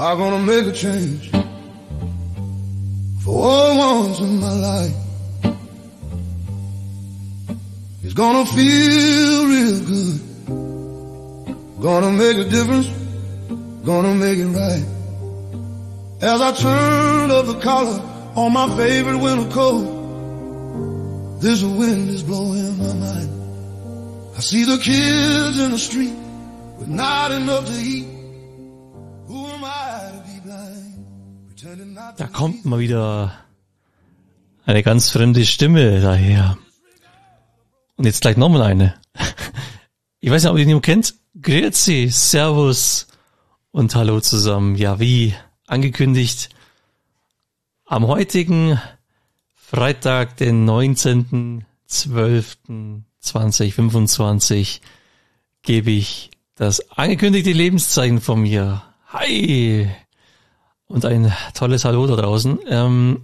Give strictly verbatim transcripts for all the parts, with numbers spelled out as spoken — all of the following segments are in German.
I'm gonna make a change for all once in my life. It's gonna feel real good. Gonna make a difference. Gonna make it right. As I turn up the collar on my favorite winter coat, this wind is blowing my mind. I see the kids in the street with not enough to eat. Who am I to be blind? Pretending not to. Da kommt mal wieder eine ganz fremde Stimme daher. Und jetzt gleich nochmal eine. Ich weiß nicht, ob ihr den kennt. Grüezi, Servus und Hallo zusammen. Ja, wie angekündigt, am heutigen Freitag, den neunzehnten zwölften zweitausendfünfundzwanzig, gebe ich das angekündigte Lebenszeichen von mir. Hi! Und ein tolles Hallo da draußen. Ähm,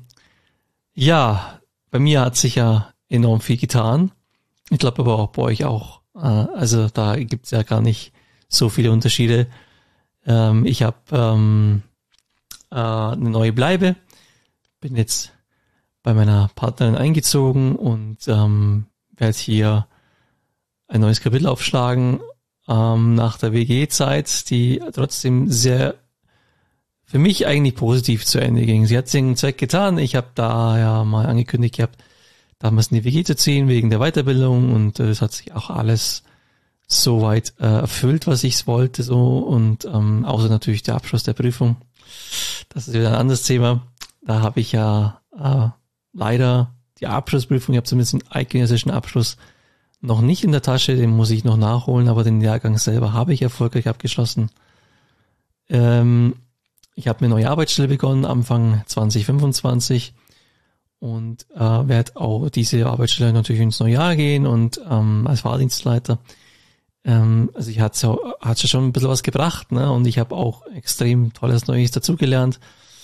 ja, bei mir hat sich ja enorm viel getan. Ich glaube aber auch bei euch auch. Äh, also da gibt's ja gar nicht so viele Unterschiede. Ähm, ich habe ähm, äh, eine neue Bleibe. Bin jetzt bei meiner Partnerin eingezogen und ähm, werde hier ein neues Kapitel aufschlagen ähm, nach der W G-Zeit, die trotzdem sehr für mich eigentlich positiv zu Ende ging. Sie hat den Zweck getan. Ich habe da ja mal angekündigt gehabt, damals in die W G zu ziehen wegen der Weiterbildung und es äh, hat sich auch alles soweit äh, erfüllt, was ich wollte, so und ähm, außer natürlich der Abschluss der Prüfung. Das ist wieder ein anderes Thema. Da habe ich ja äh, leider die Abschlussprüfung, ich habe zumindest den eidgenössischen Abschluss noch nicht in der Tasche, den muss ich noch nachholen, aber den Jahrgang selber habe ich erfolgreich abgeschlossen. Ähm, ich habe eine neue Arbeitsstelle begonnen, Anfang zwanzig fünfundzwanzig und äh, werde auch diese Arbeitsstelle natürlich ins neue Jahr gehen und ähm, als Fahrdienstleiter. Ähm, also ich hatte ja hat schon ein bisschen was gebracht, ne? Und ich habe auch extrem tolles Neues dazugelernt.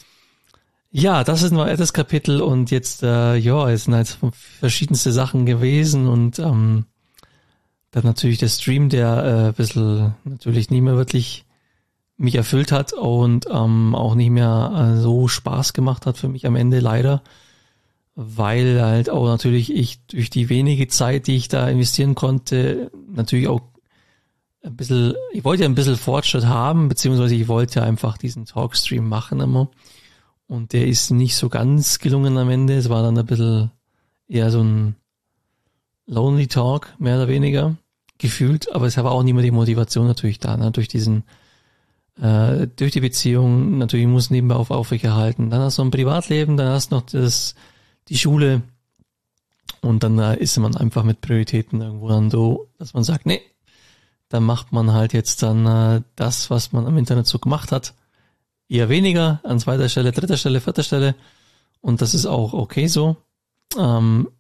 Ja, das ist nur das Kapitel und jetzt, äh, ja, es sind halt verschiedenste Sachen gewesen und ähm, dann natürlich der Stream, der äh, ein bisschen natürlich nicht mehr wirklich mich erfüllt hat und ähm, auch nicht mehr äh, so Spaß gemacht hat für mich am Ende leider, weil halt auch natürlich ich durch die wenige Zeit, die ich da investieren konnte, natürlich auch ein bisschen, ich wollte ja ein bisschen Fortschritt haben, beziehungsweise ich wollte einfach diesen Talkstream machen immer. Und der ist nicht so ganz gelungen am Ende. Es war dann ein bisschen eher so ein Lonely Talk, mehr oder weniger, gefühlt. Aber es war auch nicht mehr die Motivation natürlich da, ne? Durch diesen, äh, durch die Beziehung, natürlich muss nebenbei auf aufrechterhalten. Dann hast du ein Privatleben, dann hast du noch das, die Schule. Und dann äh, ist man einfach mit Prioritäten irgendwo dann so, dass man sagt, nee, dann macht man halt jetzt dann äh, das, was man am Internet so gemacht hat. Eher weniger, an zweiter Stelle, dritter Stelle, vierter Stelle. Und das ist auch okay so. Ähm,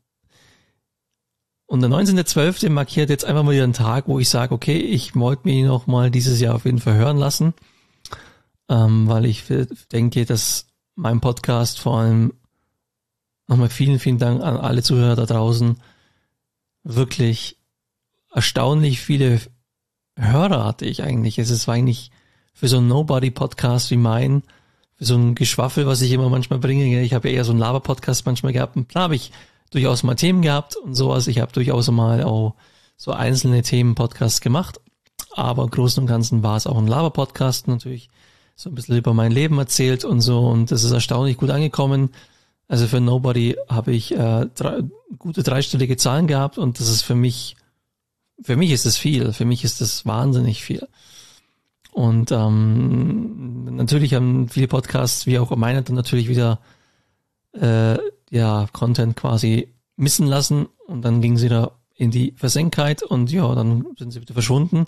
und der neunzehnte zwölfte markiert jetzt einfach mal wieder einen Tag, wo ich sage, okay, ich wollte mich noch mal dieses Jahr auf jeden Fall hören lassen. Ähm, weil ich denke, dass mein Podcast vor allem nochmal vielen, vielen Dank an alle Zuhörer da draußen wirklich erstaunlich viele Hörer hatte ich eigentlich. Es war eigentlich für so einen Nobody-Podcast wie mein, für so ein Geschwaffel, was ich immer manchmal bringe. Ich habe ja eher so einen Laber-Podcast manchmal gehabt. Und klar habe ich durchaus mal Themen gehabt und sowas. Ich habe durchaus mal auch so einzelne Themen-Podcasts gemacht. Aber im Großen und Ganzen war es auch ein Laber-Podcast natürlich. So ein bisschen über mein Leben erzählt und so. Und das ist erstaunlich gut angekommen. Also für Nobody habe ich äh, drei, gute dreistellige Zahlen gehabt. Und das ist für mich, für mich ist das viel. Für mich ist das wahnsinnig viel. Und ähm, natürlich haben viele Podcasts, wie auch meine, dann natürlich wieder äh, ja Content quasi missen lassen und dann gingen sie da in die Versenkheit und ja, dann sind sie wieder verschwunden.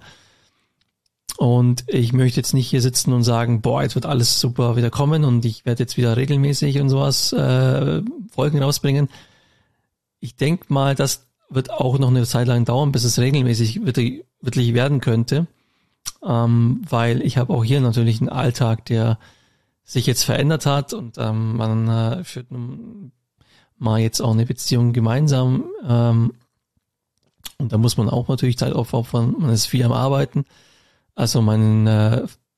Und ich möchte jetzt nicht hier sitzen und sagen, boah, jetzt wird alles super wieder kommen und ich werde jetzt wieder regelmäßig und sowas äh, Folgen rausbringen. Ich denke mal, das wird auch noch eine Zeit lang dauern, bis es regelmäßig wirklich, wirklich werden könnte. Ähm, weil ich habe auch hier natürlich einen Alltag, der sich jetzt verändert hat und ähm, man äh, führt mal jetzt auch eine Beziehung gemeinsam ähm, und da muss man auch natürlich Zeit aufopfern, man ist viel am Arbeiten, also mein äh,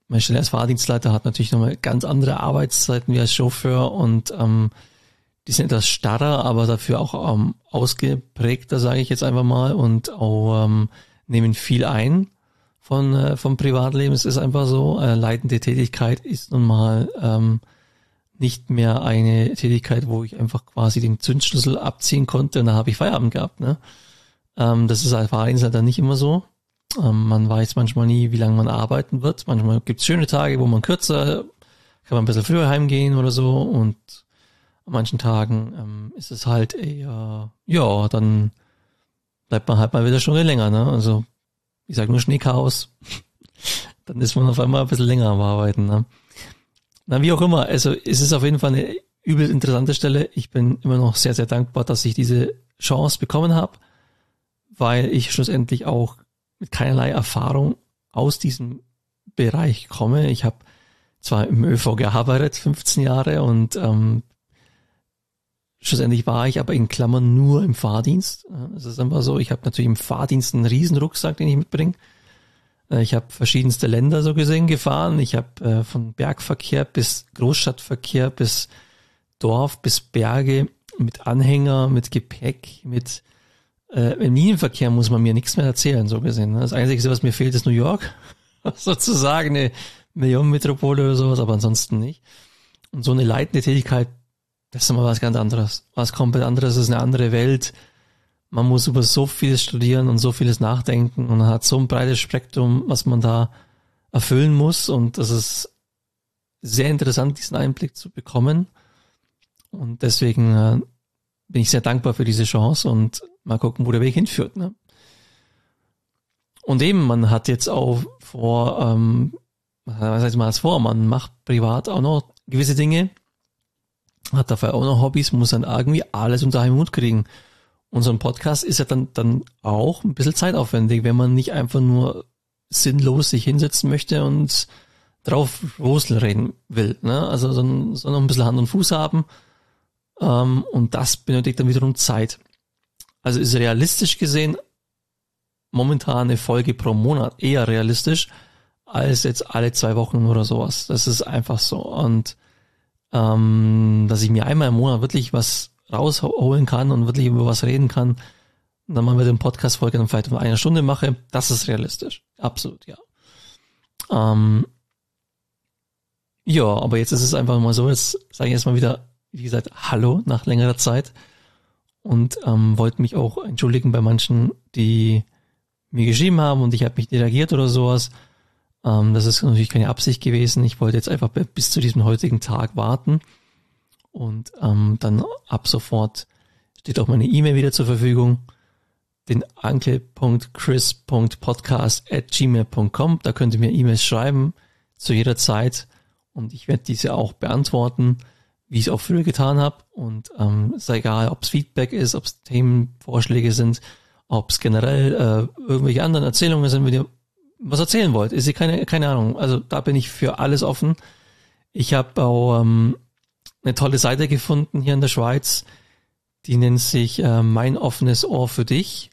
meine Stelle als Fahrdienstleiter hat natürlich nochmal ganz andere Arbeitszeiten wie als Chauffeur und ähm, die sind etwas starrer, aber dafür auch ähm, ausgeprägter, sage ich jetzt einfach mal, und auch ähm, nehmen viel ein von äh, vom Privatleben. Es ist einfach so, äh, leitende Tätigkeit ist nun mal ähm, nicht mehr eine Tätigkeit, wo ich einfach quasi den Zündschlüssel abziehen konnte und da habe ich Feierabend gehabt. Ne? Ähm, das ist als Fahrdienstleiter nicht immer so. Ähm, man weiß manchmal nie, wie lange man arbeiten wird. Manchmal gibt es schöne Tage, wo man kürzer, kann man ein bisschen früher heimgehen oder so und an manchen Tagen ähm, ist es halt eher, ja, dann bleibt man halt mal wieder eine Stunde länger, ne? Also, ich sag nur Schneechaos. Dann ist man auf einmal ein bisschen länger am Arbeiten, ne? Na, wie auch immer, also es ist auf jeden Fall eine übel interessante Stelle. Ich bin immer noch sehr, sehr dankbar, dass ich diese Chance bekommen habe, weil ich schlussendlich auch mit keinerlei Erfahrung aus diesem Bereich komme. Ich habe zwar im ÖV gearbeitet, fünfzehn Jahre, und ähm, schlussendlich war ich aber in Klammern nur im Fahrdienst. Es ist einfach so, ich habe natürlich im Fahrdienst einen riesen Rucksack, den ich mitbringe. Ich habe verschiedenste Länder so gesehen gefahren. Ich habe äh, von Bergverkehr bis Großstadtverkehr bis Dorf bis Berge mit Anhänger, mit Gepäck, mit äh, im Linienverkehr muss man mir nichts mehr erzählen, so gesehen. Das Einzige, was mir fehlt, ist New York. Sozusagen eine Millionenmetropole oder sowas, aber ansonsten nicht. Und so eine leitende Tätigkeit, das ist immer was ganz anderes. Was komplett anderes, ist eine andere Welt. Man muss über so vieles studieren und so vieles nachdenken und man hat so ein breites Spektrum, was man da erfüllen muss, und das ist sehr interessant, diesen Einblick zu bekommen, und deswegen äh, bin ich sehr dankbar für diese Chance und mal gucken, wo der Weg hinführt. Ne? Und eben, man hat jetzt auch vor, ähm, was heißt man als vor, man macht privat auch noch gewisse Dinge, hat dafür auch noch Hobbys, muss dann irgendwie alles unter einen Hut kriegen. Und so ein Podcast ist ja dann, dann auch ein bisschen zeitaufwendig, wenn man nicht einfach nur sinnlos sich hinsetzen möchte und drauf losreden will. Ne? Also so, so noch ein bisschen Hand und Fuß haben. Ähm, und das benötigt dann wiederum Zeit. Also ist realistisch gesehen momentan eine Folge pro Monat eher realistisch als jetzt alle zwei Wochen oder sowas. Das ist einfach so. Und ähm, dass ich mir einmal im Monat wirklich was rausholen kann und wirklich über was reden kann und dann mal mit dem Podcast-Folge dann vielleicht um eine Stunde mache, das ist realistisch. Absolut, ja. Ähm, ja, aber jetzt ist es einfach mal so, jetzt sage ich erstmal wieder, wie gesagt, Hallo nach längerer Zeit und ähm, wollte mich auch entschuldigen bei manchen, die mir geschrieben haben und ich habe nicht reagiert oder sowas. Ähm, das ist natürlich keine Absicht gewesen. Ich wollte jetzt einfach bis zu diesem heutigen Tag warten. Und ähm, dann ab sofort steht auch meine E-Mail wieder zur Verfügung, den anke punkt chris punkt podcast at gmail punkt com. Da könnt ihr mir E-Mails schreiben zu jeder Zeit und ich werde diese auch beantworten, wie ich es auch früher getan habe. Und ähm, ist egal, ob es Feedback ist, ob es Themenvorschläge sind, ob es generell äh, irgendwelche anderen Erzählungen sind, wenn ihr was erzählen wollt. Ist keine keine Ahnung. Also da bin ich für alles offen. Ich habe auch ähm, eine tolle Seite gefunden hier in der Schweiz, die nennt sich äh, Mein offenes Ohr für dich.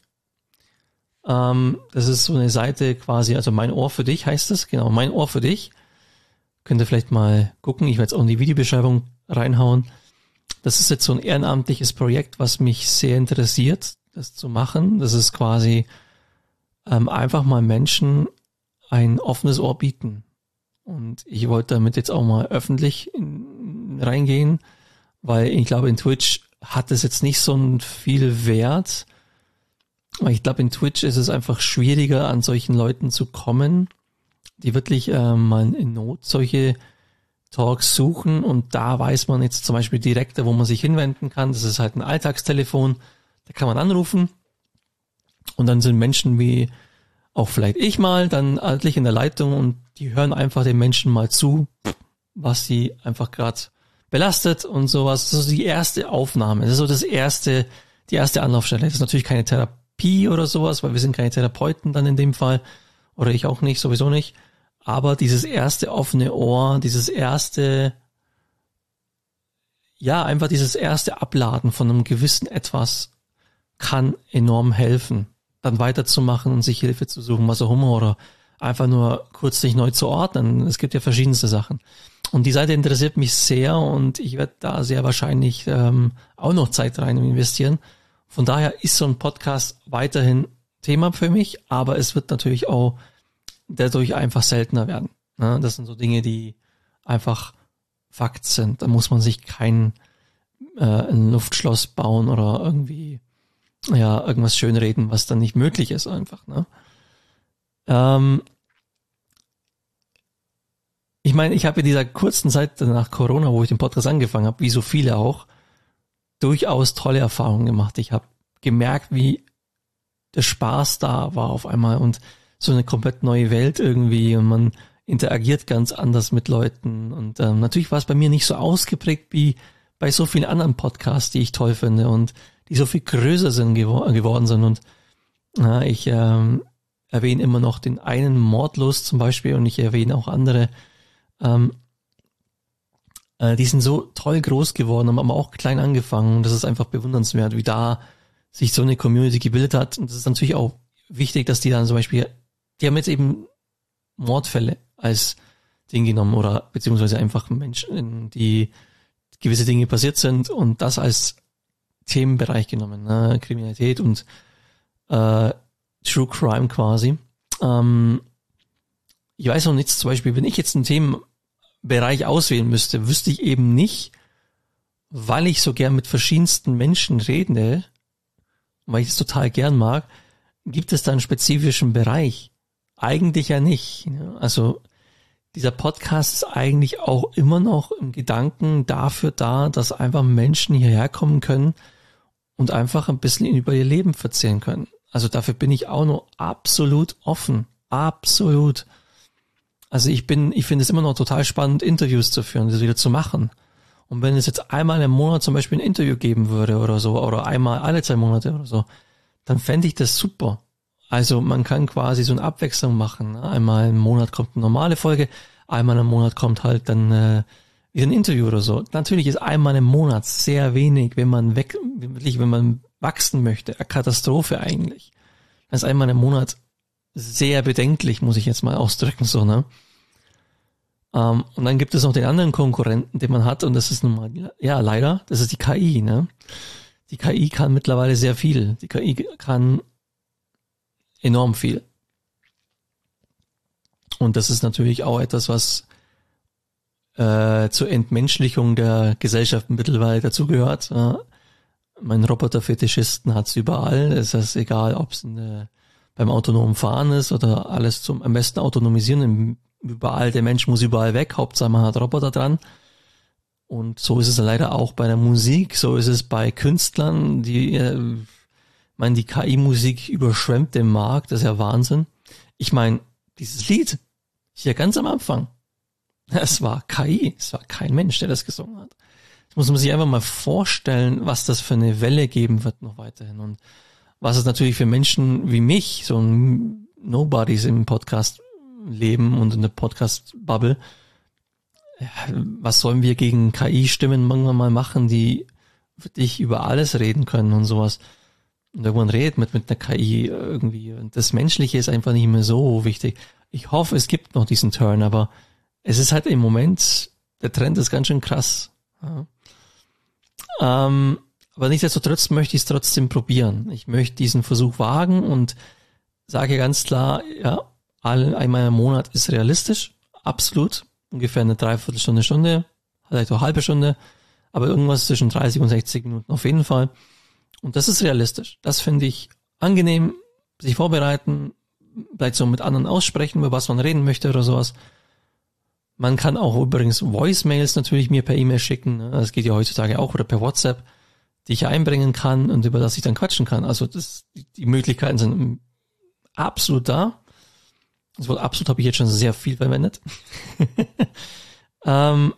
Ähm, das ist so eine Seite quasi, also Mein Ohr für dich heißt es, genau, Mein Ohr für dich. Könnt ihr vielleicht mal gucken, ich werde es auch in die Videobeschreibung reinhauen. Das ist jetzt so ein ehrenamtliches Projekt, was mich sehr interessiert, das zu machen. Das ist quasi ähm, einfach mal Menschen ein offenes Ohr bieten. Und ich wollte damit jetzt auch mal öffentlich in, reingehen, weil ich glaube, in Twitch hat es jetzt nicht so ein viel Wert. Weil ich glaube, in Twitch ist es einfach schwieriger, an solchen Leuten zu kommen, die wirklich äh, mal in Not solche Talks suchen. Und da weiß man jetzt zum Beispiel direkt, wo man sich hinwenden kann. Das ist halt ein Alltagstelefon. Da kann man anrufen. Und dann sind Menschen wie auch vielleicht ich mal dann eigentlich in der Leitung und die hören einfach den Menschen mal zu, was sie einfach gerade belastet und sowas. Das ist so die erste Aufnahme. Das ist so das erste, die erste Anlaufstelle. Das ist natürlich keine Therapie oder sowas, weil wir sind keine Therapeuten dann in dem Fall. Oder ich auch nicht, sowieso nicht. Aber dieses erste offene Ohr, dieses erste, ja, einfach dieses erste Abladen von einem gewissen Etwas kann enorm helfen, dann weiterzumachen und sich Hilfe zu suchen, was auch immer, oder einfach nur kurz dich neu zu ordnen. Es gibt ja verschiedenste Sachen. Und die Seite interessiert mich sehr und ich werde da sehr wahrscheinlich ähm, auch noch Zeit rein investieren. Von daher ist so ein Podcast weiterhin Thema für mich, aber es wird natürlich auch dadurch einfach seltener werden. Ne? Das sind so Dinge, die einfach Fakt sind. Da muss man sich kein äh, ein Luftschloss bauen oder irgendwie ja irgendwas schönreden, was dann nicht möglich ist einfach. Ne? Ähm, ich meine, ich habe in dieser kurzen Zeit nach Corona, wo ich den Podcast angefangen habe, wie so viele auch, durchaus tolle Erfahrungen gemacht. Ich habe gemerkt, wie der Spaß da war auf einmal und so eine komplett neue Welt irgendwie und man interagiert ganz anders mit Leuten und ähm, natürlich war es bei mir nicht so ausgeprägt wie bei so vielen anderen Podcasts, die ich toll finde und die so viel größer sind gewor- geworden sind und ja, ich ähm, erwähne immer noch den einen Mordlust zum Beispiel und ich erwähne auch andere, ähm, äh, die sind so toll groß geworden, haben aber auch klein angefangen und das ist einfach bewundernswert, wie da sich so eine Community gebildet hat und das ist natürlich auch wichtig, dass die dann zum Beispiel, die haben jetzt eben Mordfälle als Ding genommen oder beziehungsweise einfach Menschen, die gewisse Dinge passiert sind und das als Themenbereich genommen, ne? Kriminalität und äh, True Crime quasi. Ähm, ich weiß noch nichts, zum Beispiel, wenn ich jetzt einen Themenbereich auswählen müsste, wüsste ich eben nicht, weil ich so gern mit verschiedensten Menschen rede, weil ich es total gern mag, gibt es da einen spezifischen Bereich? Eigentlich ja nicht. Also dieser Podcast ist eigentlich auch immer noch im Gedanken dafür da, dass einfach Menschen hierher kommen können und einfach ein bisschen über ihr Leben erzählen können. Also dafür bin ich auch noch absolut offen. Absolut. Also ich bin, ich finde es immer noch total spannend, Interviews zu führen, das wieder zu machen. Und wenn es jetzt einmal im Monat zum Beispiel ein Interview geben würde oder so, oder einmal alle zwei Monate oder so, dann fände ich das super. Also man kann quasi so eine Abwechslung machen. Einmal im Monat kommt eine normale Folge, einmal im Monat kommt halt dann äh, wieder ein Interview oder so. Natürlich ist einmal im Monat sehr wenig, wenn man weg, wirklich, wenn man wachsen möchte, eine Katastrophe eigentlich. Das ist einmal im Monat sehr bedenklich, muss ich jetzt mal ausdrücken, so, ne? Um, und dann gibt es noch den anderen Konkurrenten, den man hat, und das ist nun mal, ja, leider, das ist die K I, ne? Die K I kann mittlerweile sehr viel. Die K I kann enorm viel. Und das ist natürlich auch etwas, was äh, zur Entmenschlichung der Gesellschaft mittlerweile dazugehört. Äh, mein Roboterfetischisten hat's überall. Es ist egal, ob es beim autonomen Fahren ist oder alles zum am besten autonomisieren. Überall, der Mensch muss überall weg. Hauptsache man hat Roboter dran. Und so ist es leider auch bei der Musik. So ist es bei Künstlern, die, äh, ich meine, die K I-Musik überschwemmt den Markt. Das ist ja Wahnsinn. Ich meine, dieses Lied, hier ganz am Anfang, es war K I. Es war kein Mensch, der das gesungen hat. Das muss man sich einfach mal vorstellen, was das für eine Welle geben wird noch weiterhin. Und was es natürlich für Menschen wie mich, so ein Nobodies im Podcast leben und in der Podcast-Bubble, was sollen wir gegen K I-Stimmen irgendwann mal machen, die für dich über alles reden können und sowas. Und irgendwann redet mit, mit einer K I irgendwie. Und das Menschliche ist einfach nicht mehr so wichtig. Ich hoffe, es gibt noch diesen Turn, aber es ist halt im Moment, der Trend ist ganz schön krass. Ja. Ähm, aber nichtsdestotrotz möchte ich es trotzdem probieren. Ich möchte diesen Versuch wagen und sage ganz klar, ja, einmal im Monat ist realistisch, absolut. Ungefähr eine Dreiviertelstunde, Stunde, vielleicht auch eine halbe Stunde, aber irgendwas zwischen dreißig und sechzig Minuten auf jeden Fall. Und das ist realistisch. Das finde ich angenehm, sich vorbereiten, vielleicht so mit anderen aussprechen, über was man reden möchte oder sowas. Man kann auch übrigens Voicemails natürlich mir per E-Mail schicken. Das geht ja heutzutage auch, oder per WhatsApp, die ich einbringen kann und über das ich dann quatschen kann. Also das, die Möglichkeiten sind absolut da. Das Wort absolut habe ich jetzt schon sehr viel verwendet. ähm,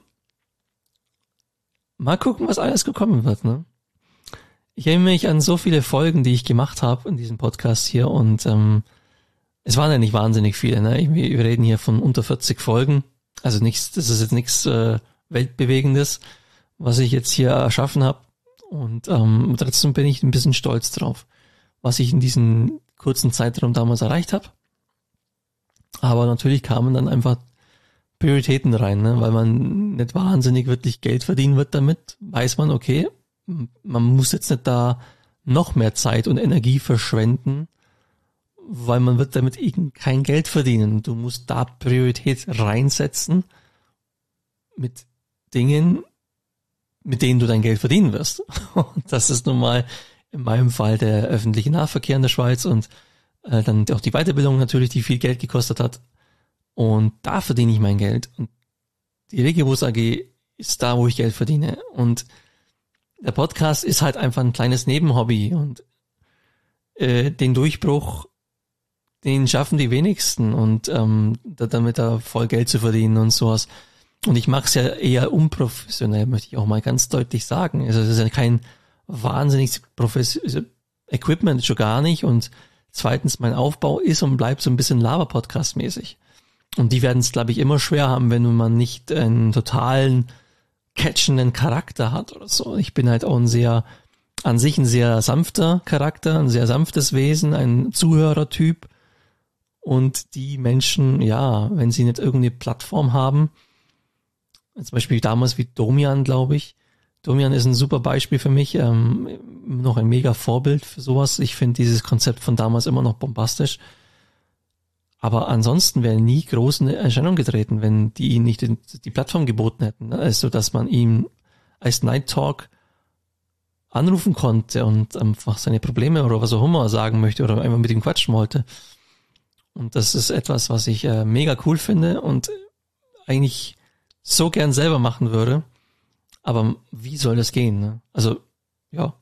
mal gucken, was alles gekommen wird. Ne? Ich erinnere mich an so viele Folgen, die ich gemacht habe in diesem Podcast hier, und ähm, es waren ja nicht wahnsinnig viele. Ne? Wir reden hier von unter vierzig Folgen. Also nichts, das ist jetzt nichts äh, Weltbewegendes, was ich jetzt hier erschaffen habe. Und ähm, trotzdem bin ich ein bisschen stolz drauf, was ich in diesem kurzen Zeitraum damals erreicht habe. Aber natürlich kamen dann einfach Prioritäten rein, ne? Weil man nicht wahnsinnig wirklich Geld verdienen wird damit, weiß man, okay, man muss jetzt nicht da noch mehr Zeit und Energie verschwenden, weil man wird damit eben kein Geld verdienen. Du musst da Priorität reinsetzen mit Dingen, mit denen du dein Geld verdienen wirst. Und das ist nun mal in meinem Fall der öffentliche Nahverkehr in der Schweiz und äh, dann auch die Weiterbildung natürlich, die viel Geld gekostet hat. Und da verdiene ich mein Geld. Und die Regibus A G ist da, wo ich Geld verdiene. Und der Podcast ist halt einfach ein kleines Nebenhobby. Und äh, den Durchbruch, den schaffen die wenigsten. Und ähm, da, damit da voll Geld zu verdienen und sowas. Und ich mache es ja eher unprofessionell, möchte ich auch mal ganz deutlich sagen. Also es ist ja kein wahnsinniges professionelles Equipment, schon gar nicht. Und zweitens, mein Aufbau ist und bleibt so ein bisschen Laber-Podcast-mäßig. Und die werden es, glaube ich, immer schwer haben, wenn man nicht einen totalen catchenden Charakter hat oder so. Ich bin halt auch ein sehr, an sich ein sehr sanfter Charakter, ein sehr sanftes Wesen, ein Zuhörertyp. Und die Menschen, ja, wenn sie nicht irgendeine Plattform haben, zum Beispiel damals wie Domian, glaube ich. Domian ist ein super Beispiel für mich, ähm, noch ein mega Vorbild für sowas. Ich finde dieses Konzept von damals immer noch bombastisch. Aber ansonsten wäre nie groß in Erscheinung getreten, wenn die ihn nicht die, die Plattform geboten hätten. Ne? Also, dass man ihm als Night Talk anrufen konnte und einfach seine Probleme oder was auch immer sagen möchte oder einfach mit ihm quatschen wollte. Und das ist etwas, was ich äh, mega cool finde und eigentlich so gern selber machen würde. Aber wie soll das gehen? Ne? Also, ja.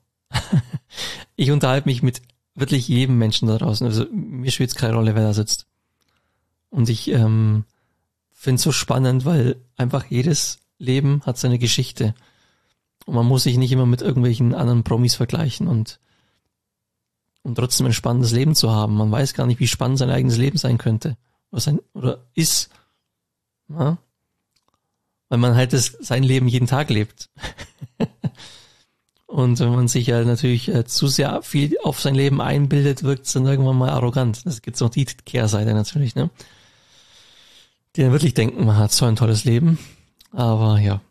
Ich unterhalte mich mit wirklich jedem Menschen da draußen. Also mir spielt es keine Rolle, wer da sitzt. Und ich ähm, finde es so spannend, weil einfach jedes Leben hat seine Geschichte. Und man muss sich nicht immer mit irgendwelchen anderen Promis vergleichen und und trotzdem ein spannendes Leben zu haben. Man weiß gar nicht, wie spannend sein eigenes Leben sein könnte. Oder, sein, oder ist. Ja? Weil man halt das, sein Leben jeden Tag lebt. Und wenn man sich ja natürlich äh, zu sehr viel auf sein Leben einbildet, wirkt es dann irgendwann mal arrogant. Das gibt's noch die Kehrseite natürlich, ne? Die dann wirklich denken, man hat so ein tolles Leben. Aber ja.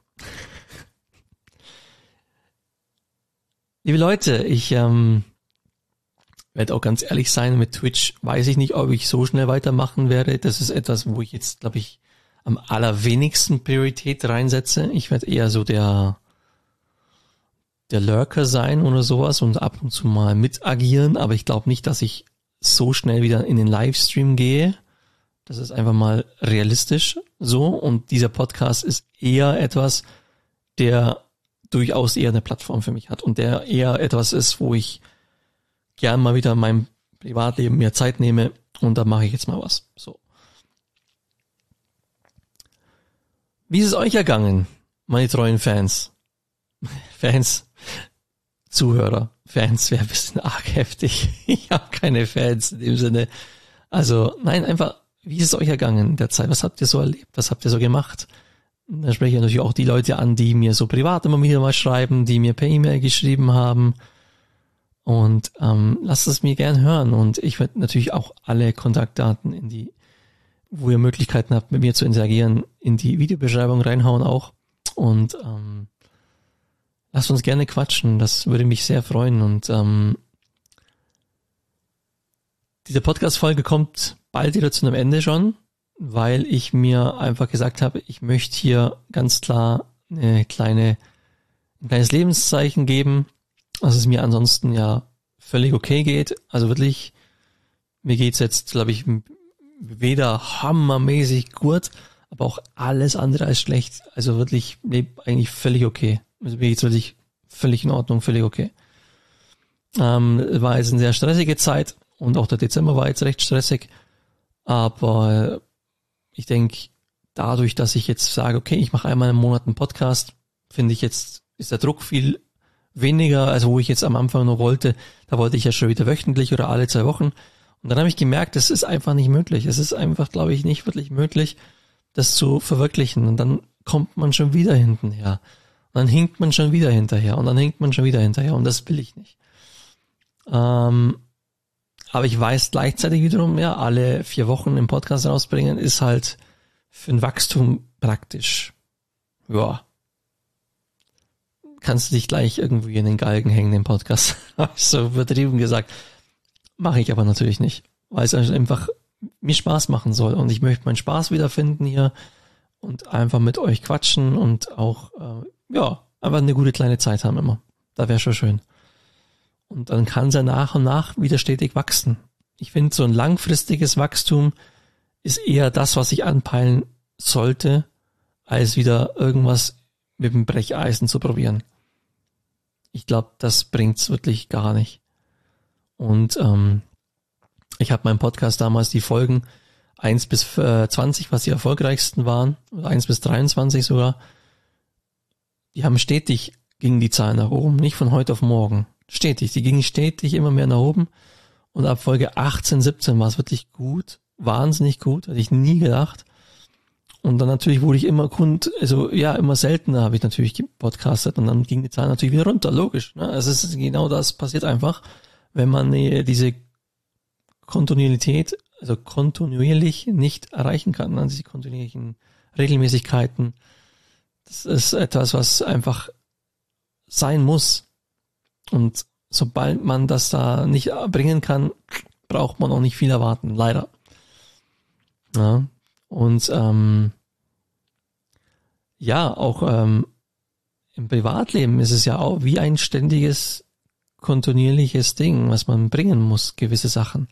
Liebe Leute, ich ähm, werde auch ganz ehrlich sein, mit Twitch weiß ich nicht, ob ich so schnell weitermachen werde. Das ist etwas, wo ich jetzt, glaube ich, am allerwenigsten Priorität reinsetze. Ich werde eher so der der Lurker sein oder sowas und ab und zu mal mit agieren, aber ich glaube nicht, dass ich so schnell wieder in den Livestream gehe. Das ist einfach mal realistisch so und dieser Podcast ist eher etwas, der durchaus eher eine Plattform für mich hat und der eher etwas ist, wo ich gern mal wieder in meinem Privatleben mehr Zeit nehme und da mache ich jetzt mal was. So. Wie ist es euch ergangen, meine treuen Fans? Fans, Zuhörer, Fans wäre ein bisschen arg heftig. Ich habe keine Fans in dem Sinne. Also nein, einfach, wie ist es euch ergangen in der Zeit? Was habt ihr so erlebt? Was habt ihr so gemacht? Da spreche ich natürlich auch die Leute an, die mir so privat immer wieder mal schreiben, die mir per E-Mail geschrieben haben. Und ähm, lasst es mir gern hören. Und ich werde natürlich auch alle Kontaktdaten in die, wo ihr Möglichkeiten habt, mit mir zu interagieren, in die Videobeschreibung reinhauen auch. Und ähm, lasst uns gerne quatschen. Das würde mich sehr freuen. Und ähm, diese Podcast-Folge kommt bald wieder zu einem Ende schon, weil ich mir einfach gesagt habe, ich möchte hier ganz klar eine kleine, ein kleines Lebenszeichen geben, dass es mir ansonsten ja völlig okay geht. Also wirklich, mir geht's jetzt, glaube ich, weder hammermäßig gut, aber auch alles andere als schlecht. Also wirklich, nee, eigentlich völlig okay. Also mir geht's wirklich völlig in Ordnung, völlig okay. Ähm, war jetzt eine sehr stressige Zeit und auch der Dezember war jetzt recht stressig. Aber ich denke, dadurch, dass ich jetzt sage, okay, ich mache einmal im Monat einen Podcast, finde ich jetzt, ist der Druck viel weniger, als wo ich jetzt am Anfang noch wollte. Da wollte ich ja schon wieder wöchentlich oder alle zwei Wochen. Und dann habe ich gemerkt, das ist einfach nicht möglich. Es ist einfach, glaube ich, nicht wirklich möglich, das zu verwirklichen. Und dann kommt man schon wieder hintenher. Und dann hinkt man schon wieder hinterher. Und dann hinkt man schon wieder hinterher. Und das will ich nicht. Ähm, aber ich weiß gleichzeitig wiederum, ja, alle vier Wochen im Podcast rausbringen ist halt für ein Wachstum praktisch. Ja. Kannst du dich gleich irgendwie in den Galgen hängen, den Podcast. So übertrieben gesagt. Mache ich aber natürlich nicht, weil es einfach mir Spaß machen soll und ich möchte meinen Spaß wiederfinden hier und einfach mit euch quatschen und auch, äh, ja, einfach eine gute kleine Zeit haben immer. Da wäre schon schön. Und dann kann es ja nach und nach wieder stetig wachsen. Ich finde, so ein langfristiges Wachstum ist eher das, was ich anpeilen sollte, als wieder irgendwas mit dem Brecheisen zu probieren. Ich glaube, das bringt's wirklich gar nicht. Und ähm, ich habe meinen Podcast damals die Folgen eins bis zwanzig, was die erfolgreichsten waren, oder eins bis dreiundzwanzig sogar, die haben stetig, gingen die Zahlen nach oben, nicht von heute auf morgen. Stetig, die gingen stetig immer mehr nach oben. Und ab Folge achtzehn, siebzehn war es wirklich gut, wahnsinnig gut, hätte ich nie gedacht. Und dann natürlich wurde ich immer Kund, also ja, immer seltener habe ich natürlich gepodcastet und dann ging die Zahl natürlich wieder runter, logisch. Ne? Also es ist genau das passiert einfach, wenn man äh, diese Kontinuität, also kontinuierlich nicht erreichen kann, also diese kontinuierlichen Regelmäßigkeiten. Das ist etwas, was einfach sein muss. Und sobald man das da nicht bringen kann, braucht man auch nicht viel erwarten, leider. Ja, und ähm, ja, auch ähm, im Privatleben ist es ja auch wie ein ständiges, kontinuierliches Ding, was man bringen muss, gewisse Sachen.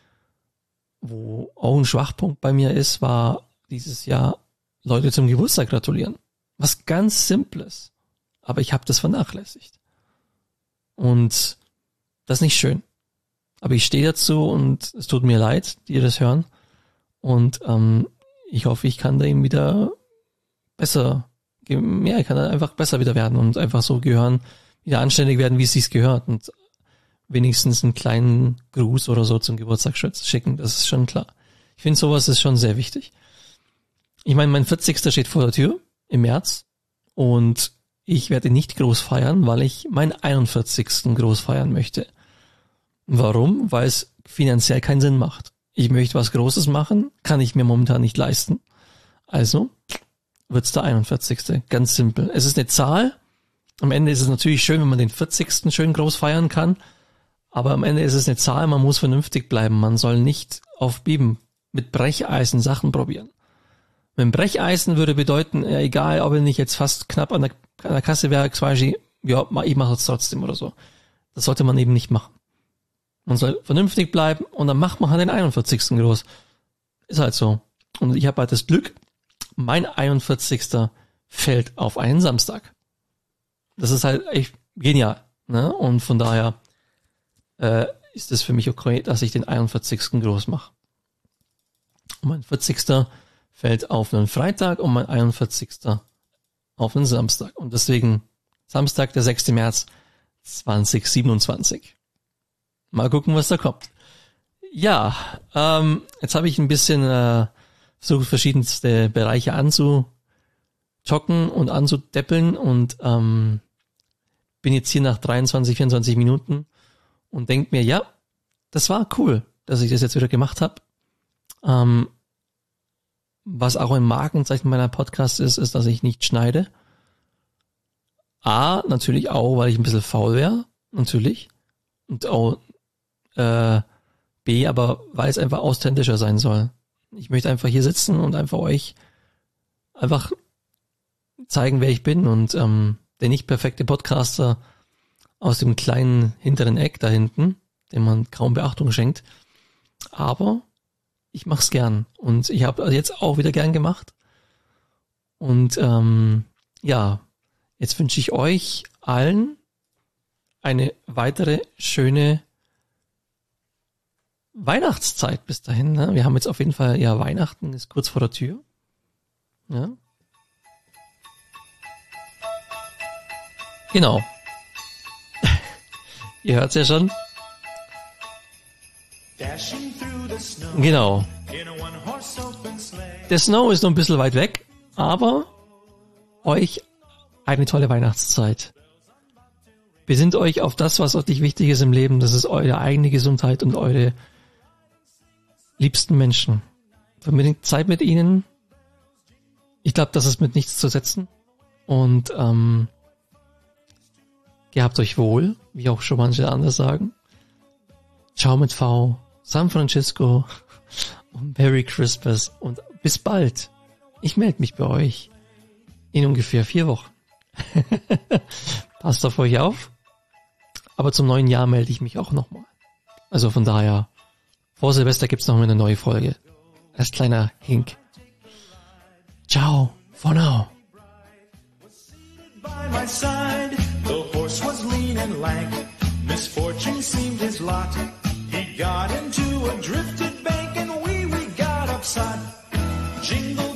Wo auch ein Schwachpunkt bei mir ist, war dieses Jahr Leute zum Geburtstag gratulieren. Was ganz Simples. Aber ich habe das vernachlässigt. Und das ist nicht schön. Aber ich stehe dazu und es tut mir leid, die das hören. Und ähm, ich hoffe, ich kann da ihm wieder besser, ja, ich kann da einfach besser wieder werden und einfach so gehören, wieder anständig werden, wie es sich gehört. Und wenigstens einen kleinen Gruß oder so zum Geburtstag schicken, das ist schon klar. Ich finde, sowas ist schon sehr wichtig. Ich meine, mein vierzigster steht vor der Tür im März und ich werde nicht groß feiern, weil ich meinen einundvierzigsten groß feiern möchte. Warum? Weil es finanziell keinen Sinn macht. Ich möchte was Großes machen, kann ich mir momentan nicht leisten. Also wird's der einundvierzigste Ganz simpel. Es ist eine Zahl. Am Ende ist es natürlich schön, wenn man den vierzigsten schön groß feiern kann. Aber am Ende ist es eine Zahl, man muss vernünftig bleiben. Man soll nicht auf Bieben mit Brecheisen Sachen probieren. Mit dem Brecheisen würde bedeuten, ja, egal, ob er nicht jetzt fast knapp an der, an der Kasse wäre, quasi, ja, ich mache es trotzdem oder so. Das sollte man eben nicht machen. Man soll vernünftig bleiben und dann macht man halt den einundvierzigsten groß. Ist halt so. Und ich habe halt das Glück, mein einundvierzigster fällt auf einen Samstag. Das ist halt echt genial. Ne? Und von daher äh, ist es für mich okay, dass ich den einundvierzigsten groß mache. Und mein vierzigster fällt auf einen Freitag und mein einundvierzigster auf einen Samstag. Und deswegen Samstag, der sechster März zweitausendsiebenundzwanzig. Mal gucken, was da kommt. Ja, ähm, jetzt habe ich ein bisschen äh, versucht, verschiedenste Bereiche anzujocken und anzudeppeln und ähm, bin jetzt hier nach dreiundzwanzig, vierundzwanzig Minuten und denke mir, ja, das war cool, dass ich das jetzt wieder gemacht habe. Ähm, was auch ein Markenzeichen meiner Podcasts ist, ist, dass ich nicht schneide. A, natürlich auch, weil ich ein bisschen faul wäre, natürlich. Und auch äh, B, aber weil es einfach authentischer sein soll. Ich möchte einfach hier sitzen und einfach euch einfach zeigen, wer ich bin und ähm, der nicht perfekte Podcaster aus dem kleinen hinteren Eck da hinten, dem man kaum Beachtung schenkt. Aber ich mach's gern und ich habe jetzt auch wieder gern gemacht. Und ähm, ja, jetzt wünsche ich euch allen eine weitere schöne Weihnachtszeit bis dahin. Ne? Wir haben jetzt auf jeden Fall, ja, Weihnachten ist kurz vor der Tür. Ja. Genau. Ihr hört's ja schon. Genau. Der Snow ist noch ein bisschen weit weg, aber euch eine tolle Weihnachtszeit. Besinnt euch auf das, was euch wichtig ist im Leben. Das ist eure eigene Gesundheit und eure liebsten Menschen. Verbringt Zeit mit ihnen. Ich glaube, das ist mit nichts zu setzen. Und ähm, gehabt euch wohl, wie auch schon manche andere sagen. Ciao mit V, San Francisco und Merry Christmas und bis bald. Ich melde mich bei euch in ungefähr vier Wochen. Passt auf euch auf. Aber zum neuen Jahr melde ich mich auch nochmal. Also von daher, vor Silvester gibt's noch mal eine neue Folge. Als kleiner Hink. Ciao, for now. By my side, the horse was lean and lank. Misfortune seemed his lot. He got into a drifted bank and we, we got upset. Jingle